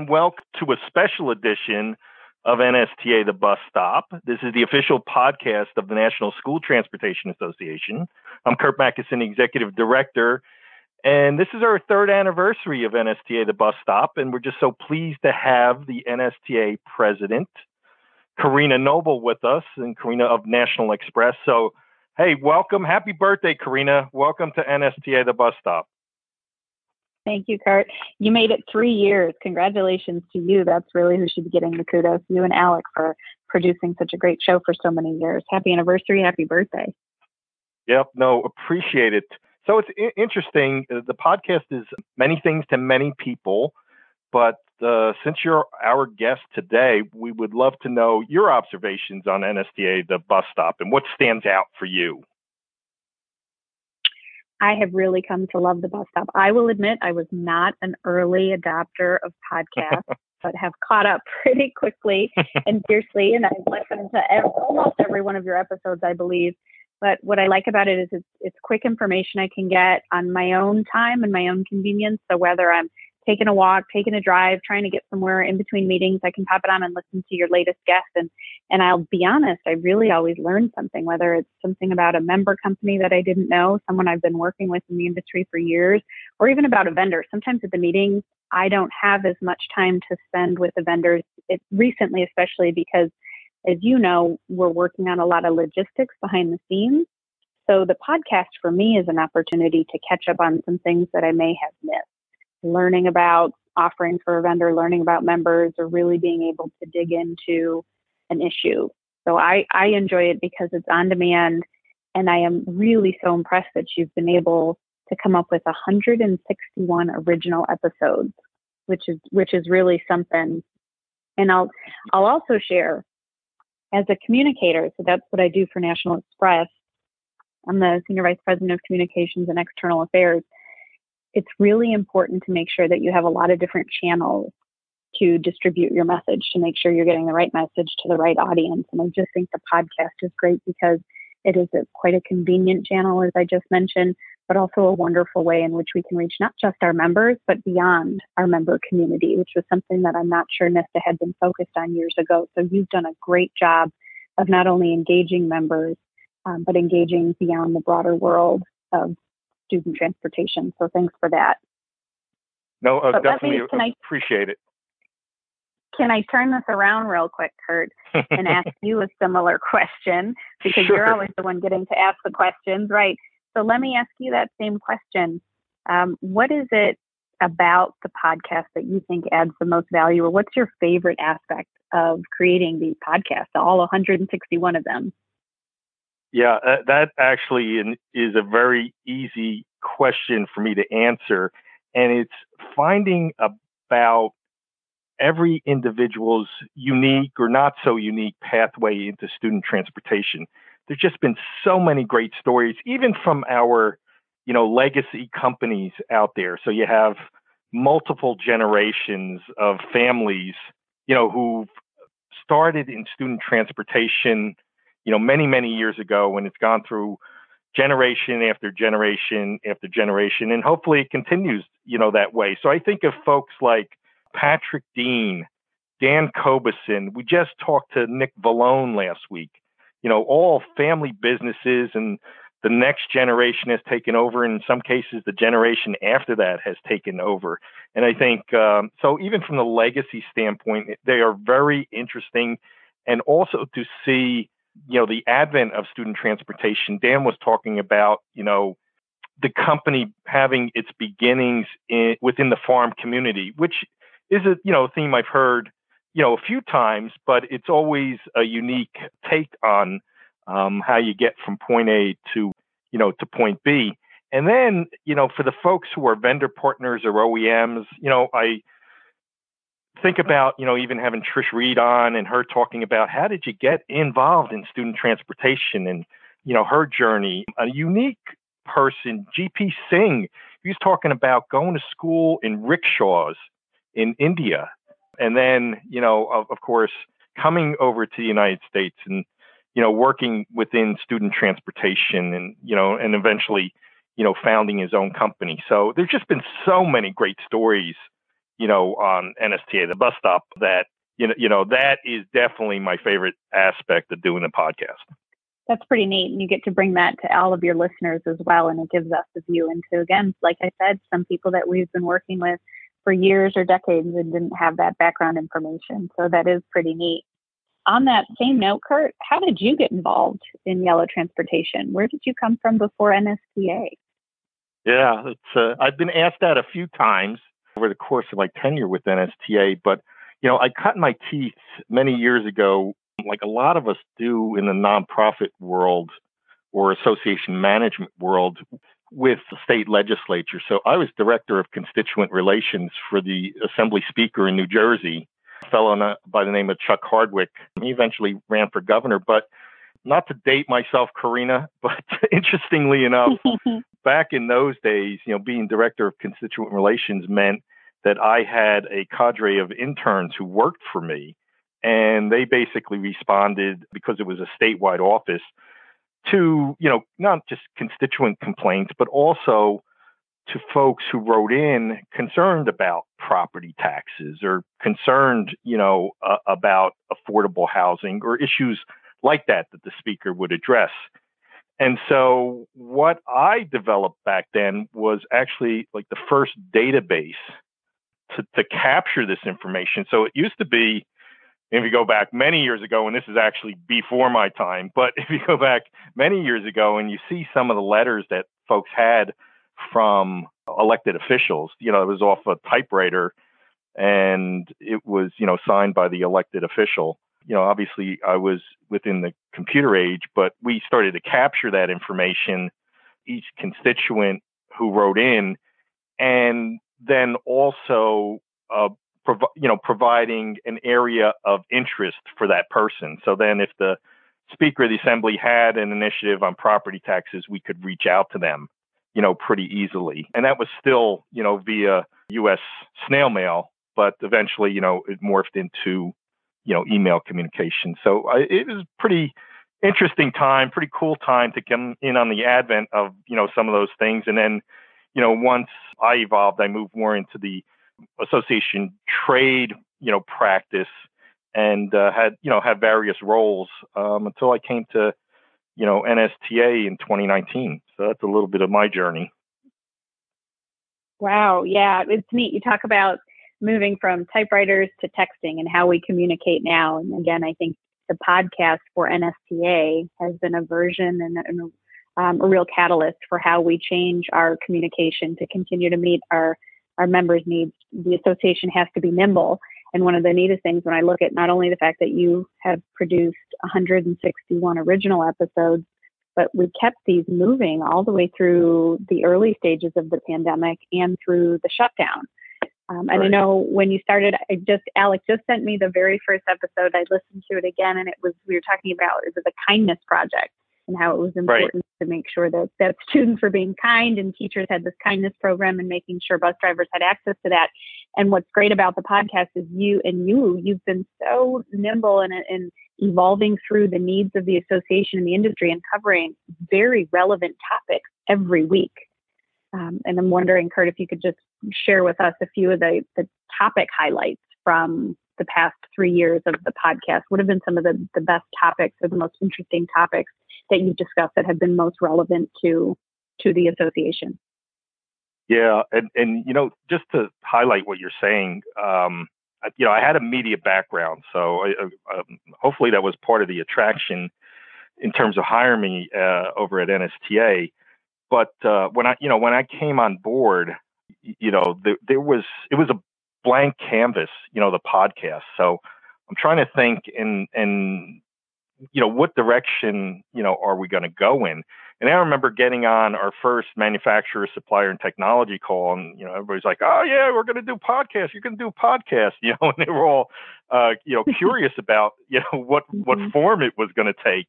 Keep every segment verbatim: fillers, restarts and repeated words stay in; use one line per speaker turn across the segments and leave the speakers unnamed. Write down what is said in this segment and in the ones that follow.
and welcome to a special edition of N S T A The Bus Stop. This is the official podcast of the National School Transportation Association. I'm Kurt Mackinson, Executive Director, and this is our third anniversary of N S T A The Bus Stop, and we're just so pleased to have the N S T A President, Karina Noble, with us, and Karina of National Express. So, hey, welcome. Happy birthday, Karina. Welcome to N S T A The Bus Stop.
Thank you, Kurt. You made it three years. Congratulations to you. That's really who should be getting the kudos. You and Alec for producing such a great show for so many years. Happy anniversary. Happy birthday.
Yep. No, appreciate it. So it's I- interesting. The podcast is many things to many people, but uh, since you're our guest today, we would love to know your observations on N S T A, the bus stop, and what stands out for you.
I have really come to love the bus stop. I will admit I was not an early adopter of podcasts, but have caught up pretty quickly and fiercely. And I've listened to every, almost every one of your episodes, I believe. But what I like about it is it's, it's quick information I can get on my own time and my own convenience. So whether I'm taking a walk, taking a drive, trying to get somewhere in between meetings, I can pop it on and listen to your latest guest. And, and I'll be honest, I really always learn something, whether it's something about a member company that I didn't know, someone I've been working with in the industry for years, or even about a vendor. Sometimes at the meetings, I don't have as much time to spend with the vendors, it, recently, especially because, as you know, we're working on a lot of logistics behind the scenes. So the podcast for me is an opportunity to catch up on some things that I may have missed. Learning about offerings for a vendor, learning about members, or really being able to dig into an issue. So I, I enjoy it because it's on demand, and I am really so impressed that you've been able to come up with one hundred sixty-one original episodes, which is which is really something. And I'll I'll also share, as a communicator, so that's what I do for National Express. I'm the Senior Vice President of Communications and External Affairs. It's really important to make sure that you have a lot of different channels to distribute your message, to make sure you're getting the right message to the right audience. And I just think the podcast is great because it is a, quite a convenient channel, as I just mentioned, but also a wonderful way in which we can reach not just our members, but beyond our member community, which was something that I'm not sure NISTA had been focused on years ago. So you've done a great job of not only engaging members, um, but engaging beyond the broader world of student transportation. So thanks for that.
No, uh, definitely
me, can I,
appreciate it.
Can I turn this around real quick, Kurt, and ask you a similar question? Because
Sure.
You're always the one getting to ask the questions, right? So let me ask you that same question. Um, what is it about the podcast that you think adds the most value, or what's your favorite aspect of creating these podcasts, all one hundred sixty-one of them?
Yeah, uh, that actually in, is a very easy question for me to answer. And it's finding about every individual's unique or not so unique pathway into student transportation. There's just been so many great stories, even from our, you know, legacy companies out there. So you have multiple generations of families, you know, who've started in student transportation, you know, many, many years ago, and it's gone through generation after generation after generation, and hopefully it continues, you know, that way. So I think of folks like Patrick Dean, Dan Cobeson. We just talked to Nick Vallone last week, you know, all family businesses, and the next generation has taken over. And in some cases, the generation after that has taken over. And I think, um, so even from the legacy standpoint, they are very interesting. And also to see, you know, the advent of student transportation. Dan was talking about, you know, the company having its beginnings in, within the farm community, which is a, you know, theme I've heard, you know, a few times, but it's always a unique take on um, how you get from point A to, you know, to point B. And then, you know, for the folks who are vendor partners or O E Ms, you know, I think about, you know, even having Trish Reed on and her talking about how did you get involved in student transportation and, you know, her journey. A unique person, G P Singh, he was talking about going to school in rickshaws in India. And then, you know, of, of course, coming over to the United States and, you know, working within student transportation and, you know, and eventually, you know, founding his own company. So there's just been so many great stories you know, on N S T A, the bus stop, that, you know, you know, that is definitely my favorite aspect of doing the podcast.
That's pretty neat. And you get to bring that to all of your listeners as well. And it gives us a view into, again, like I said, some people that we've been working with for years or decades and didn't have that background information. So that is pretty neat. On that same note, Kurt, how did you get involved in Yellow Transportation? Where did you come from before N S T A?
Yeah, it's, uh, I've been asked that a few times over the course of my tenure with N S T A, but, you know, I cut my teeth many years ago, like a lot of us do in the nonprofit world or association management world, with the state legislature. So I was director of constituent relations for the Assembly Speaker in New Jersey, a fellow by the name of Chuck Hardwick. He eventually ran for governor, but not to date myself, Karina, but interestingly enough, back in those days, you know, being director of constituent relations meant that I had a cadre of interns who worked for me, and they basically responded, because it was a statewide office, to, you know, not just constituent complaints, but also to folks who wrote in concerned about property taxes or concerned, you know, uh, about affordable housing or issues like that that the speaker would address. And so what I developed back then was actually like the first database to, to capture this information. So it used to be, if you go back many years ago, and this is actually before my time, but if you go back many years ago and you see some of the letters that folks had from elected officials, you know, it was off a typewriter and it was, you know, signed by the elected official. You know, obviously I was within the computer age, but we started to capture that information, each constituent who wrote in, and then also, uh, prov- you know, providing an area of interest for that person. So then if the Speaker of the Assembly had an initiative on property taxes, we could reach out to them, you know, pretty easily. And that was still, you know, via U S snail mail, but eventually, you know, it morphed into, you know, email communication. So I, it was pretty interesting time, pretty cool time to come in on the advent of, you know, some of those things. And then, you know, once I evolved, I moved more into the association trade, you know, practice, and uh, had, you know, had various roles um, until I came to, you know, N S T A in twenty nineteen. So that's a little bit of my journey.
Wow. Yeah. It's neat. You talk about moving from typewriters to texting and how we communicate now. And again, I think the podcast for N S T A has been a version and, and um, a real catalyst for how we change our communication to continue to meet our, our members' needs. The association has to be nimble. And one of the neatest things when I look at not only the fact that you have produced one hundred sixty-one original episodes, but we kept these moving all the way through the early stages of the pandemic and through the shutdown. Um, and right. I know when you started, I just, Alex just sent me the very first episode. I listened to it again, and it was, we were talking about, it was a kindness project and how it was important right. to make sure that, that students were being kind and teachers had this kindness program and making sure bus drivers had access to that. And what's great about the podcast is you and you, you've been so nimble and, and evolving through the needs of the association and the industry and covering very relevant topics every week. Um, and I'm wondering, Kurt, if you could just share with us a few of the, the topic highlights from the past three years of the podcast. What have been some of the, the best topics or the most interesting topics that you've discussed that have been most relevant to to the association?
Yeah, and, and you know, just to highlight what you're saying, um, you know, I had a media background, so I, uh, um, hopefully that was part of the attraction in terms of hiring me uh, over at N S T A. But uh, when I, you know, when I came on board, you know, there, there was it was a blank canvas, you know, the podcast. So I'm trying to think in and you know, what direction, you know, are we going to go in? And I remember getting on our first manufacturer, supplier, and technology call, and, you know, everybody's like, oh, yeah, we're going to do podcasts. You're going to do podcasts, you know, and they were all, uh, you know, curious about, you know, what, what form it was going to take.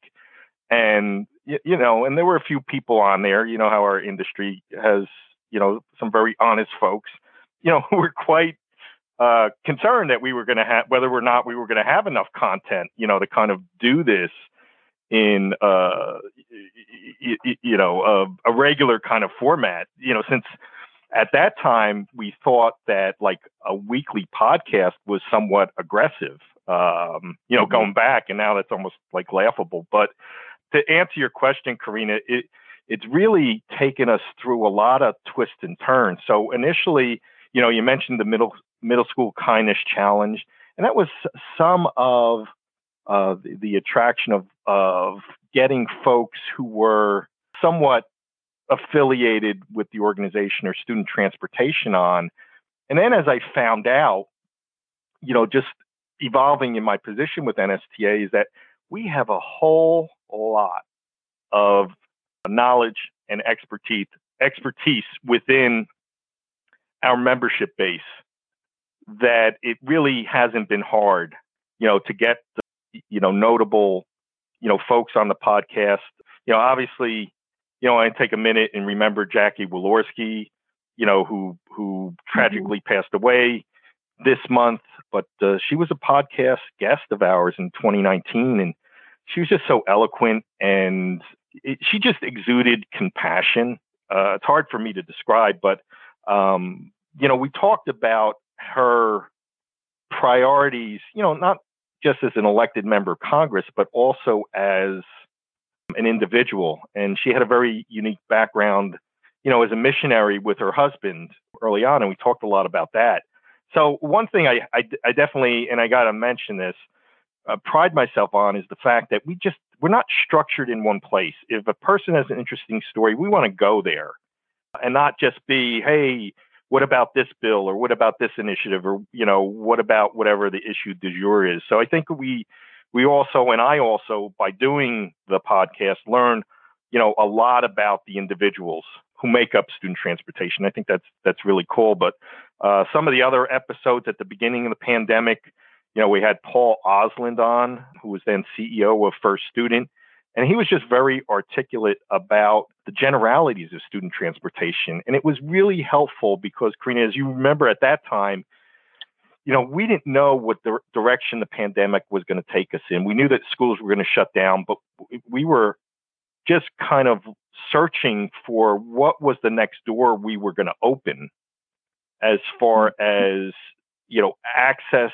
And, you know, and there were a few people on there, you know, how our industry has, you know, some very honest folks, you know, who were quite Uh, concerned that we were going to have, whether or not we were going to have enough content, you know, to kind of do this in, uh, y- y- you know, a, a regular kind of format, you know, since, at that time, we thought that like a weekly podcast was somewhat aggressive, um, you know, mm-hmm. going back, and now that's almost like laughable. But to answer your question, Karina, it, it's really taken us through a lot of twists and turns. So initially, you know, you mentioned the middle middle school kindness challenge, and that was some of uh, the, the attraction of of getting folks who were somewhat affiliated with the organization or student transportation on. And then as I found out, you know, just evolving in my position with N S T A, is that we have a whole lot of knowledge and expertise expertise within our membership base that it really hasn't been hard, you know, to get, the, you know, notable, you know, folks on the podcast. You know, obviously, you know, I take a minute and remember Jackie Walorski, you know, who who tragically mm-hmm. passed away this month. But uh, she was a podcast guest of ours in twenty nineteen, and she was just so eloquent, and it, she just exuded compassion. Uh, it's hard for me to describe, but um, you know, we talked about her priorities, you know, not just as an elected member of Congress, but also as an individual. And she had a very unique background, you know, as a missionary with her husband early on. And we talked a lot about that. So one thing I, I, I definitely, and I got to mention this, uh, pride myself on is the fact that we just, we're not structured in one place. If a person has an interesting story, we want to go there and not just be, hey, what about this bill, or what about this initiative, or, you know, what about whatever the issue du jour is. So I think we, we also, and I also, by doing the podcast, learn, you know, a lot about the individuals who make up student transportation. I think that's that's really cool. But uh, some of the other episodes at the beginning of the pandemic, you know, we had Paul Osland on, who was then C E O of First Student, and he was just very articulate about the generalities of student transportation. And it was really helpful because, Karina, as you remember at that time, you know, we didn't know what the direction the pandemic was going to take us in. We knew that schools were going to shut down, but we were just kind of searching for what was the next door we were going to open as far as, you know, access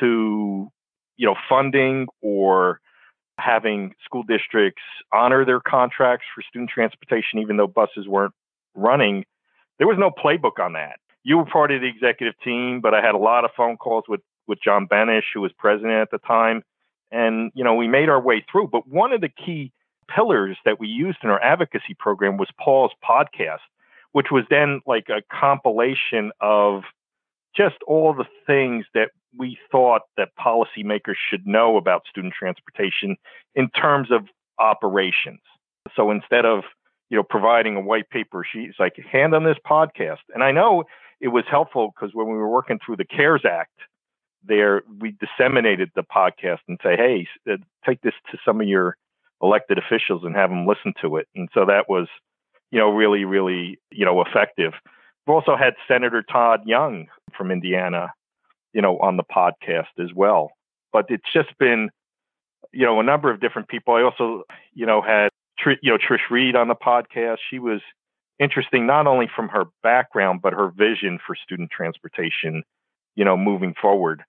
to, you know, funding or having school districts honor their contracts for student transportation, even though buses weren't running. There was no playbook on that. You were part of the executive team, but I had a lot of phone calls with, with John Benish, who was president at the time. And, you know, we made our way through. But one of the key pillars that we used in our advocacy program was Paul's podcast, which was then like a compilation of just all the things that we thought that policymakers should know about student transportation in terms of operations. So instead of, you know, providing a white paper sheet, it's like, hand on this podcast. And I know it was helpful because when we were working through the CARES Act there, we disseminated the podcast and say, hey, take this to some of your elected officials and have them listen to it. And so that was, you know, really, really, you know, effective. We've also had Senator Todd Young from Indiana, you know, on the podcast as well. But it's just been, you know, a number of different people. I also, you know, had, you know, Trish Reed on the podcast. She was interesting, not only from her background, but her vision for student transportation, you know, moving forward.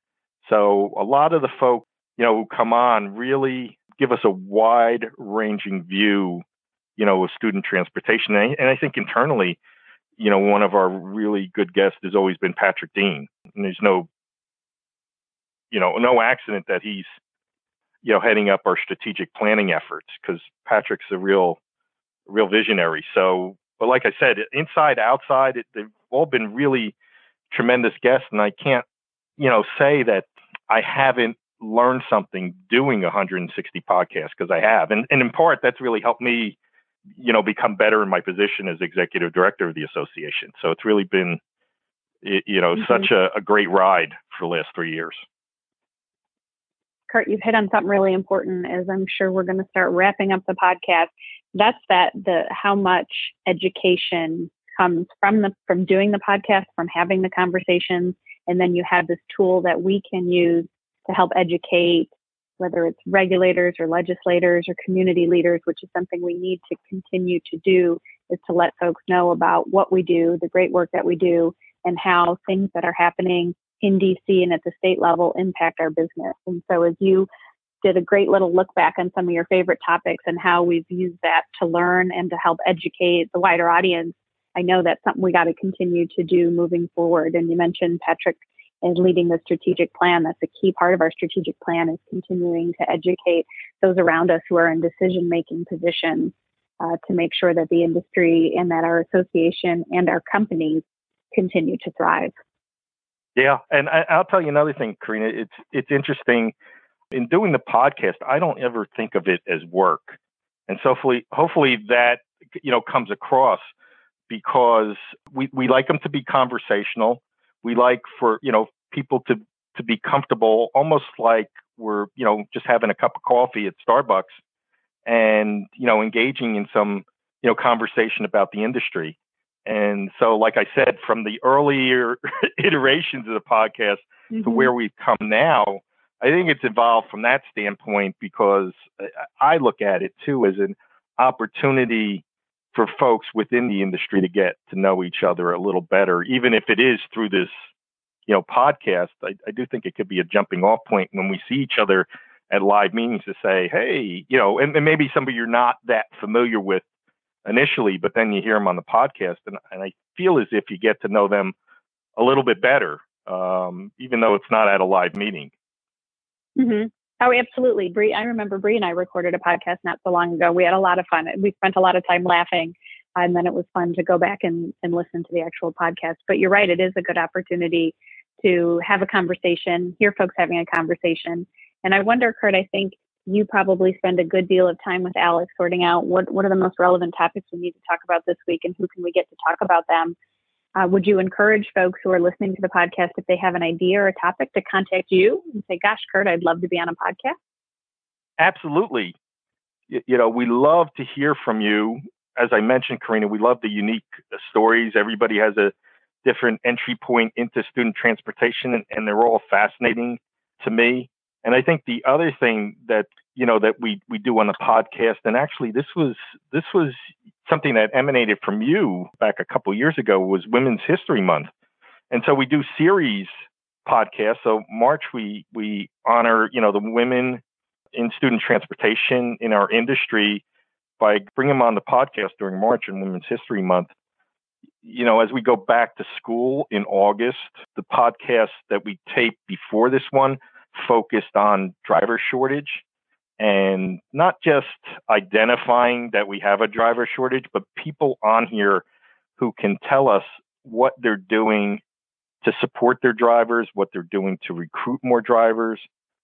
So a lot of the folk, you know, who come on really give us a wide ranging view, you know, of student transportation. And I, and I think internally, you know, one of our really good guests has always been Patrick Dean. And there's no, you know, no accident that he's, you know, heading up our strategic planning efforts, because Patrick's a real, real visionary. So, but like I said, inside, outside, it, they've all been really tremendous guests. And I can't, you know, say that I haven't learned something doing one hundred sixty podcasts, because I have. And, and in part, that's really helped me, you know, become better in my position as executive director of the association. So it's really been, you know, mm-hmm. such a, a great ride for the last three years.
Kurt, you've hit on something really important, as I'm sure we're going to start wrapping up the podcast. That's that the how much education comes from the from doing the podcast, from having the conversations, and then you have this tool that we can use to help educate, whether it's regulators or legislators or community leaders, which is something we need to continue to do is to let folks know about what we do, the great work that we do, and how things that are happening in D C and at the state level impact our business. And so as you did a great little look back on some of your favorite topics and how we've used that to learn and to help educate the wider audience, I know that's something we got to continue to do moving forward. And you mentioned Patrick is leading the strategic plan. That's a key part of our strategic plan, is continuing to educate those around us who are in decision-making positions uh, to make sure that the industry and that our association and our companies continue to thrive.
Yeah, and I, I'll tell you another thing, Karina. It's it's interesting. In doing the podcast, I don't ever think of it as work, and so hopefully, hopefully that you know comes across, because we, we like them to be conversational. We like for you know people to to be comfortable, almost like we're you know just having a cup of coffee at Starbucks, and you know engaging in some you know conversation about the industry. And so, like I said, from the earlier iterations of the podcast mm-hmm. to where we've come now, I think it's evolved from that standpoint, because I look at it too as an opportunity for folks within the industry to get to know each other a little better, even if it is through this, you know, podcast. I, I do think it could be a jumping off point when we see each other at live meetings to say, hey, you know, and, and maybe somebody you're not that familiar with initially, but then you hear them on the podcast, and, and I feel as if you get to know them a little bit better, um, even though it's not at a live meeting.
Mm-hmm. Oh, absolutely. Bree, I remember Bree and I recorded a podcast not so long ago. We had a lot of fun. We spent a lot of time laughing, and then it was fun to go back and, and listen to the actual podcast. But you're right, it is a good opportunity to have a conversation, hear folks having a conversation. And I wonder, Kurt, I think you probably spend a good deal of time with Alex sorting out what, what are the most relevant topics we need to talk about this week, and who can we get to talk about them. Uh, would you encourage folks who are listening to the podcast, if they have an idea or a topic, to contact you and say, gosh, Kurt, I'd love to be on a podcast?
Absolutely. You, you know, we love to hear from you. As I mentioned, Karina, we love the unique stories. Everybody has a different entry point into student transportation, and, and they're all fascinating to me. And I think the other thing that, you know, that we, we do on the podcast, and actually this was, this was something that emanated from you back a couple of years ago, was Women's History Month. And so we do series podcasts. So March, we, we honor, you know, the women in student transportation in our industry by bringing them on the podcast during March and Women's History Month. You know, as we go back to school in August, the podcast that we taped before this one focused on driver shortage, and not just identifying that we have a driver shortage, but people on here who can tell us what they're doing to support their drivers, what they're doing to recruit more drivers.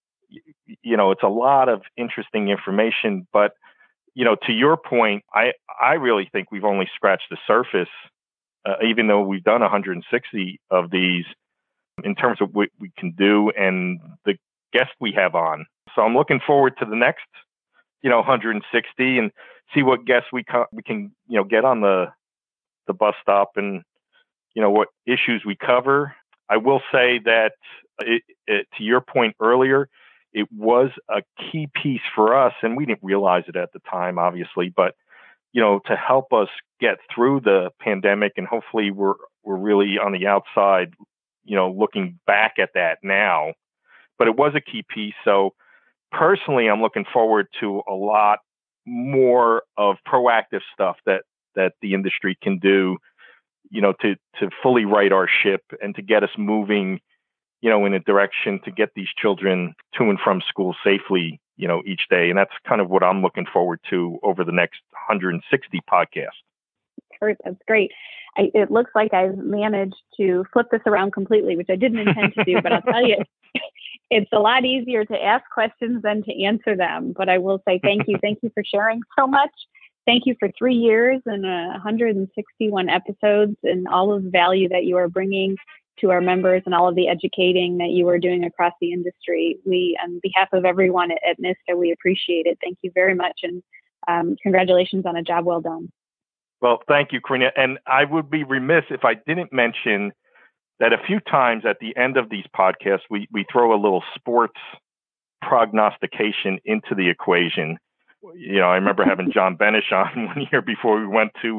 You know, it's a lot of interesting information, but, you know, to your point, I, I really think we've only scratched the surface, uh, even though we've done one hundred sixty of these, in terms of what we can do and the guests we have on. So I'm looking forward to the next, you know, one hundred sixty, and see what guests we co- we can, you know, get on the the bus stop, and, you know, what issues we cover. I will say that it, it, to your point earlier, it was a key piece for us, and we didn't realize it at the time, obviously, but, you know, to help us get through the pandemic, and hopefully we're we're really on the outside, you know, looking back at that now. But it was a key piece. So personally, I'm looking forward to a lot more of proactive stuff that, that the industry can do, you know, to, to fully right our ship and to get us moving, you know, in a direction to get these children to and from school safely, you know, each day. And that's kind of what I'm looking forward to over the next one hundred sixty podcasts.
Kurt, that's great. I, it looks like I've managed to flip this around completely, which I didn't intend to do, but I'll tell you, it's a lot easier to ask questions than to answer them. But I will say thank you. Thank you for sharing so much. Thank you for three years and uh, one hundred sixty-one episodes, and all of the value that you are bringing to our members, and all of the educating that you are doing across the industry. We, on behalf of everyone at, at NISTA, we appreciate it. Thank you very much. And um, congratulations on a job well done.
Well, thank you, Karina. And I would be remiss if I didn't mention that a few times at the end of these podcasts, we, we throw a little sports prognostication into the equation. You know, I remember having John Benish on one year before we went to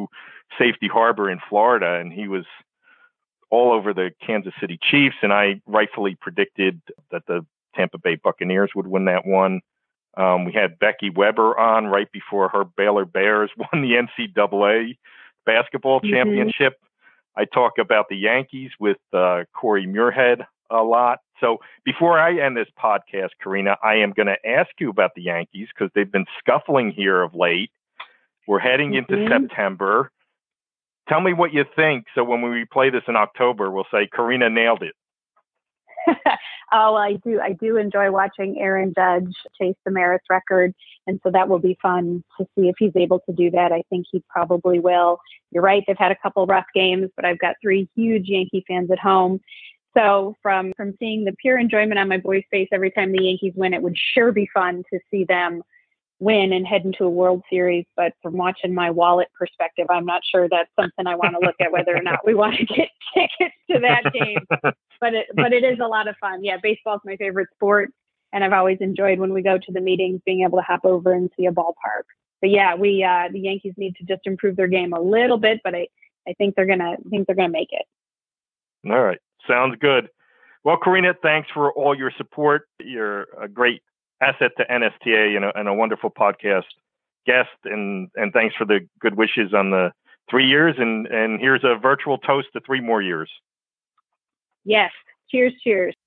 Safety Harbor in Florida, and he was all over the Kansas City Chiefs, and I rightfully predicted that the Tampa Bay Buccaneers would win that one. Um, we had Becky Weber on right before her Baylor Bears won the N C double A basketball mm-hmm. championship. I talk about the Yankees with uh, Corey Muirhead a lot. So before I end this podcast, Karina, I am going to ask you about the Yankees because they've been scuffling here of late. We're heading mm-hmm. into September. Tell me what you think. So when we play this in October, we'll say Karina nailed it.
Oh, I do. I do enjoy watching Aaron Judge chase the Maris record. And so that will be fun to see if he's able to do that. I think he probably will. You're right. They've had a couple rough games, but I've got three huge Yankee fans at home. So from, from seeing the pure enjoyment on my boy's face every time the Yankees win, it would sure be fun to see them win and head into a World Series. But from watching my wallet perspective, I'm not sure that's something I want to look at, whether or not we want to get tickets to that game. But it, but it is a lot of fun. Yeah, baseball's my favorite sport, and I've always enjoyed when we go to the meetings being able to hop over and see a ballpark. But yeah, we uh, the Yankees need to just improve their game a little bit, but I, I think they're gonna I think they're gonna make it.
All right, sounds good. Well, Karina, thanks for all your support. You're a great asset to N S T A and a, and a wonderful podcast guest, and and thanks for the good wishes on the three years. And and here's a virtual toast to three more years.
Yes. Cheers, cheers.